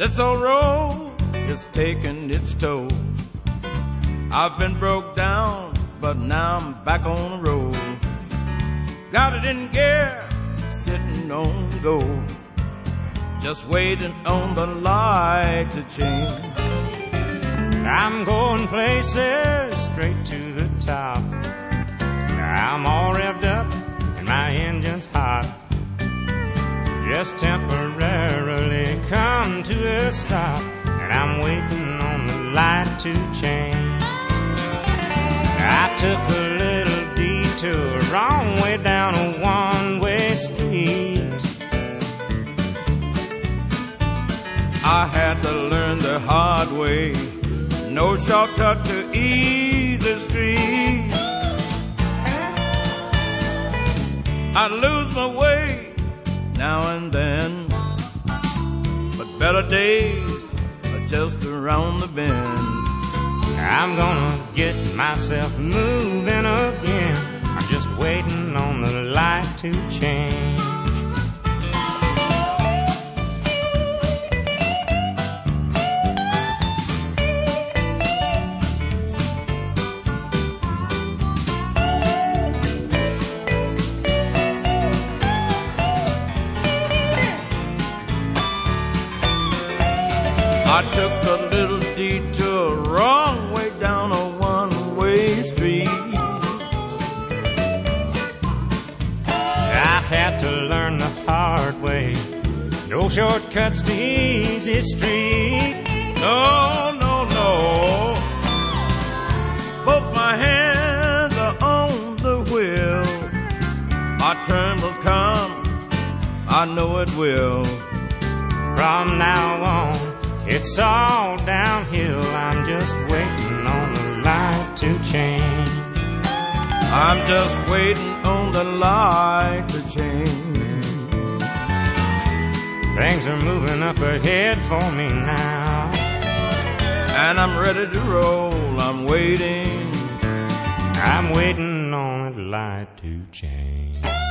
This old road is taking its toll. I've been broke down, but now I'm back on the road. Got it in gear, sitting on the go, just waiting on the light to change. I'm going places straight to the top. I'm all revved up and my engine's hot. Just temporarily come to a stop, and I'm waiting on the light to change. I took a little detour, wrong way down a one-way street. I had to learn the hard way, no shortcut to easy street. I lose my way now and then, but better days are just around the bend. I'm gonna get myself moving again. I'm just waiting on the light to change. I took a little detour, wrong way down a one-way street. I had to learn the hard way, no shortcuts to easy street. No, no, no, both my hands are on the wheel. My turn will come, I know it will. From now on, it's all downhill. I'm just waiting on the light to change. I'm just waiting on the light to change. Things are moving up ahead for me now, and I'm ready to roll. I'm waiting on the light to change.